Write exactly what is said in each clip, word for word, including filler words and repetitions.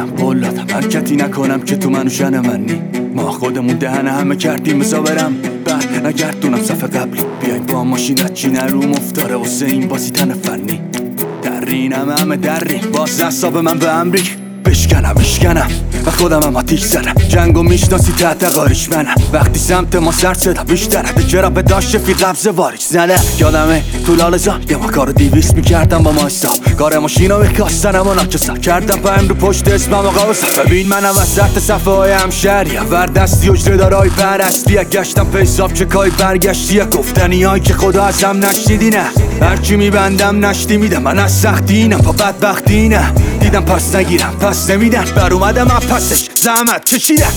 دادم قول دادم حرکتی نکنم که تو منو شن منی. ما خودمون دهن همه کردیم بزا برم بعد نگردونم صفحه قبلی. بیایم با ماشینت چینه رو مفتاره واسه این بازی تن فنی. درینم همه درین باز دستاب من به امریک بشکنم بشکنم و خودم هم آتیش زدم. جنگو میشناسی تحت قاریش منم. وقتی سمت ما سر صدا بیشتره به چرا به داشت فی قبض واریش زنه. یادمه تو لالزا یه ما کارو دیویست میکردم با ما حساب. کار ماشینا بکاستنم و ناچسا کردم پایم رو پشت اسمم و قوزا. ببین منم وسط صفحه های همشهری ور دستی اجره دارای پرستی. گشتم پیساب چکای برگشتی گفتنی هایی که خدا ازم نشنیدی. نه هرچی میبندم نشتی میدم من از سختی اینم پا بدبختی نه. دیدم پس نگیرم پس نمیدن بر اومدم از پسش زحمت کشیدم.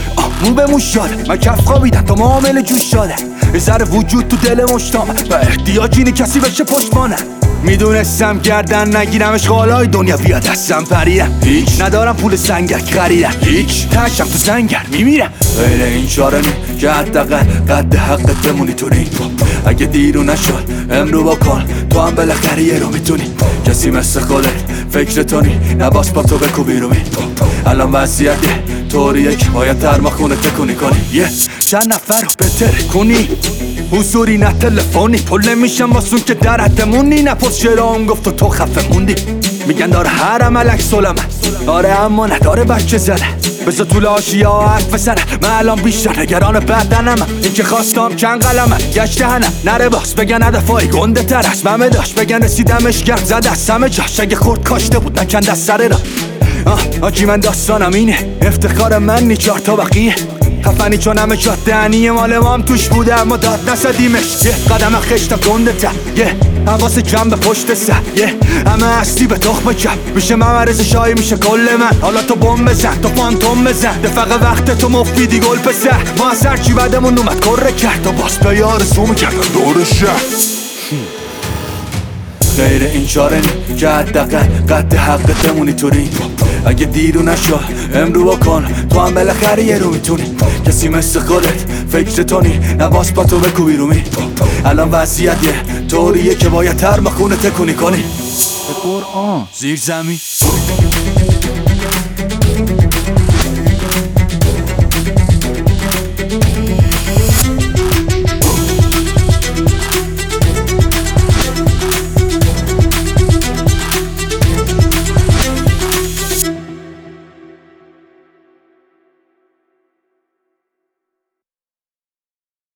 مو به موش شاده من کف خوابیدم تا معامل جوش شاده. یه ذره وجود تو دل مشتامه و احتیاج اینه کسی بشه پشتبانه. میدونستم گردن نگیرم اشغالای دنیا بیا دستم پریدم. هیچ ندارم پول سنگک خریدم هیچ تشم تو سنگر میمیرم. غیر این چاره نی که حداقل قد حقت بمونی تو رینگ. اگه دیرو نشد امرو بکن تو هم بالاخره یه رو میتونی. کسی مثل خودت فکر تو نی نباس با تو بکو بیرومی. الان وضعیت طوریه که باید ترماخونه تکونی کنی. یه چند نفر رو بهتر کنی حضوری نه تلفنی. پل نمیشم واسون که در حدمونی. نپرس چرا اون گفت و تو خفه موندی. میگن داره هر عملک سلمه داره اما نداره بچه زده. بذار طول آشیا حرف بزنه من الان بیشتر نگران بدنم. این که خواستم چند قلمه گشته هنم نره باز بگن هدفای گنده تر از ممه داشت. بگن رسیدمش گرد زد از همه جاش. اگه خورد کاشته بود نکند از سره را. آجی من داستانم اینه افتخار من نی چار تا بقیه. خفنی چون همه شاد دهنی مال ما هم توش بوده اما داد نسدیمش. یه قدم خشتا گنده تر یه حواس کم به پشت سر. یه همه هستی به تخم کم میشه ممرز شایی میشه کل من. حالا تو بوم بزن تو فانتوم بزن دفق وقت تو مفیدی گل پسر. ما از هرچی بعدمون اومد کره کرد و باز به یار سوم کردن دور شهر. غیر این چاره نی که حداقل قد حقت بمونی تو رینگ. اگه دیرو نشد امرو بکن تو هم بالاخره یه رو میتونی. کسی مثل خودت فکر تو نی نباس با تو بکو بیرومی. الان وضعیت یه طوریه که باید ترماخونه تکونی کنی. به قرآن زیر زمین